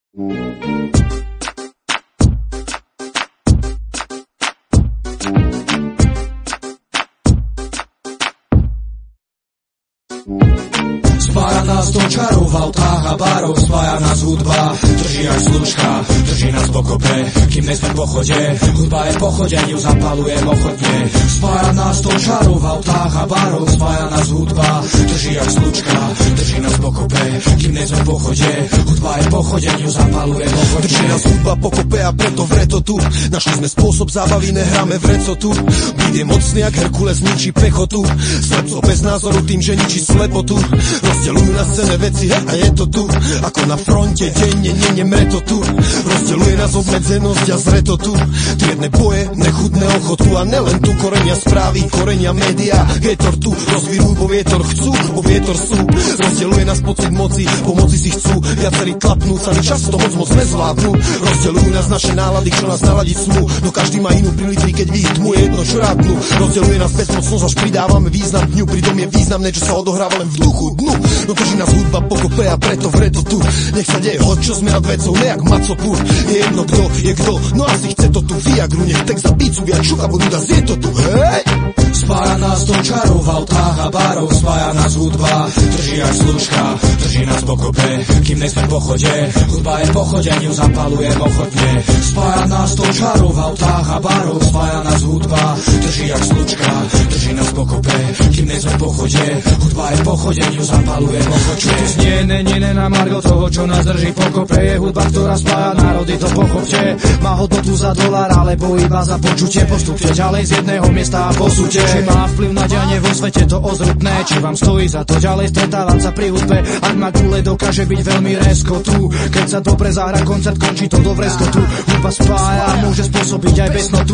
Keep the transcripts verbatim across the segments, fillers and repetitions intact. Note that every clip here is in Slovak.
Spája nás to čarov v autách a barov, spája nás hudba, drží až služka, drží nás pokope, kým nesme po chode, hudba je po chodeniu, zapalujem ochotne. Spája nás to čarov v autách a barov, spája nás hudba, drží až služka, drží nás pokope, kým nesme po chode, hudba je po chodeniu, zapalujem ochotne. Drží nás hudba pokope a preto vreto tu, našli sme spôsob zábavy, nehráme v recotu. Byt je mocný jak Herkules, ničí pechotu, slepco bez názoru tým, že ničí slepotu. Rozdeľujú nás cenné veci, he, a je to tu, ako na fronte, denne, nie, nemre to tu. Rozdeľuje nás obmedzenosť a zreto tu, triedne boje, nechutné ochotu a nelen tu, korenia správy, korenia média, getor tu, rozvírujú po vietor, chcú, po vietor sú. Rozdeľuje nás pocit moci, pomoci si chcú, viacerí klapnú, sami často moc moc nezvládnu. Rozdeľujú nás naše nálady, čo nás naladiť smú, no každý má inú prilitri, keď vidí tmu, je jedno, čo rádnu. Rozdeľuje nás bezmocnosť, až pridávame význam dňu, pritom je významné, čo sa odohráva len v duchu dnu. No drží nás hudba pokope a preto vreto tu, nech sa deje hoď, čo sme nad vecou, nejak macopur. Je jedno kto, je kto, no asi chce to tu Viagru, nech text za bicu viac šuka vodu dá, je to tu, hej! Spája nás to čarov v autách a barov, spája nás hudba, drží až služka, drží nás pokope, kým nesme po chode, hudba je po chodeniu, zapalujem ochotne. Spája nás to čarov v autách a barov, spája nás hudba, drží až služka, drží nás pokope, kým nesme po chode, hudba je po chodeniu, zapalujem ochotne. Čo tu znie, není na margo toho, čo nás drží pokope, je hudba, ktorá spája národy, to pochopte. Má hodnotu za dolár, alebo iba za počutie, postupte ďalej z jedného miesta a posúďte. Či má vplyv na dianie vo svete, to ozrutné, či vám stojí za to ďalej stretávať sa pri hudbe. Ak má gule, dokáže byť veľmi rezko tu, keď sa dobre zahra koncert, končí to do vreskotu. Hudba spája a môže spôsobiť aj besnotu.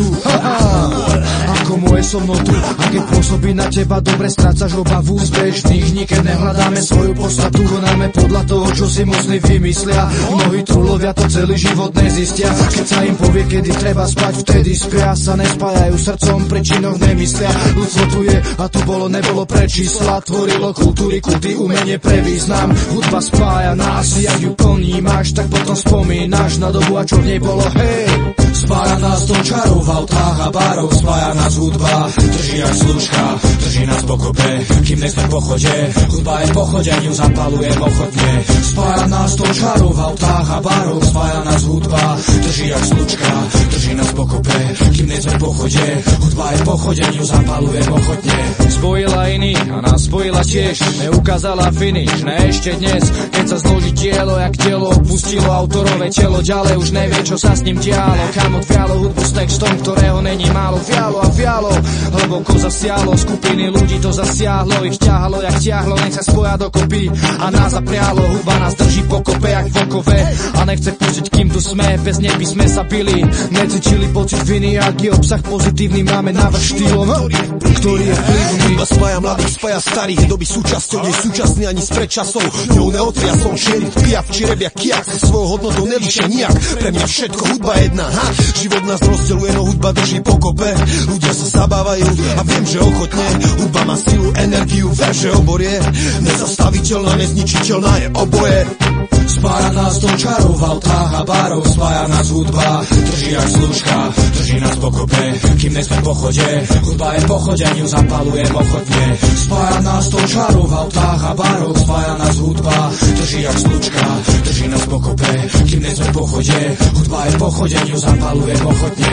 Ako moje so mnou tu, a keď pôsobí na teba dobre, strácaš obavu z bežných dní, keď nehľadáme svoju podstatu, konáme podľa toho, čo si mocní vymyslia. Mnohí trulovia to celý život nezistia, keď sa im povie, kedy treba spať, vtedy spia, sa nespájajú srdcom, pri činoch nemyslia. Ľudstvo tu je a tu bolo, nebolo pre čísla, tvorilo kultúry, kulty, umenie pre význam. Hudba spája nás, jak ju ponímaš, tak potom spomínaš na dobu a čo v nej bolo, hej. Spája nás to čarov v autách a barov, spája nás hudba, drží až služka, drží nás pokope, kým nesme po chode, hudba je po chodeniu, zapalujem ochotne. Spája nás to čarov v autách a barov, spája nás hudba, drží až služka, drží nás pokope, kým nesme po chode, hudba je po chodeniu, zapalujem ochotne. Spojila iných a nás spojila tiež, neukázala finish, ne ešte dnes, keď sa zloží dielo, jak telo opustilo autorové telo, ďalej už nevie, čo sa s ním dialo, kam odvialo hudbu s textom, ktorého není málo, vialo a vialo, hlboko zasiahlo, skupiny ľudí to zasiahlo, ich ťahalo, jak ťahlo, nech sa spoja dokopy a nás zaprialo, hudba nás drží pokope, jak vlkové, a nechce pustiť, kým tu sme, bez nej by sme sa bili, necítili pocit viny, aký obsah pozitívny máme navrch štýlom, ktorý je vplyvný. Hudba spája mladých, spája starých, doby súčasťou, nie súčasný ani z predčasov, ňou neotriasol, šerif, pijav, či rebia kiak, sa svojou hodnotou nelíše nijak, pre mňa všetko hudba jedna, ha, život nás rozdeľuje, no hudba drží pokope, ľudia sa zabávajú a viem, že ochotne, hudba má silu, energiu, ver, že oborie, nezastaviteľná, nezničiteľná je oboje. Spája nás to čarov v autách a barov, spája nás hudba, drží až služka, drží nás pokope, kým nesme po chode, hudba je po chodeniu, zapalujem ochotne. Spája nás to čarov v autách a barov, spája nás hudba, drží až služka, drží nás pokope, kým nesme po chode, hudba je po chodeniu, zapalujem ochotne.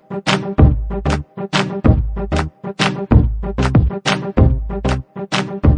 Thank you.